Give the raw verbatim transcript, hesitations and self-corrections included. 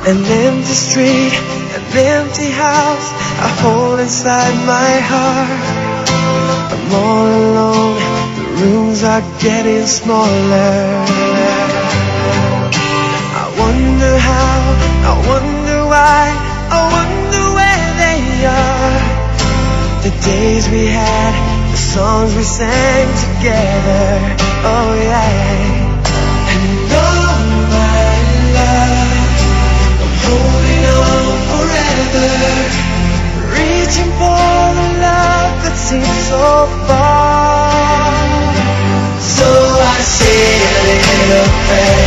An empty street, an empty house I hold inside my heart. I'm all alone, the rooms are getting smaller. I wonder how, I wonder why, I wonder where they are. The days we had, the songs we sang together. Oh yeah. And all my love, I'm holding on forever, reaching for the love that seems so far. So I say a little prayer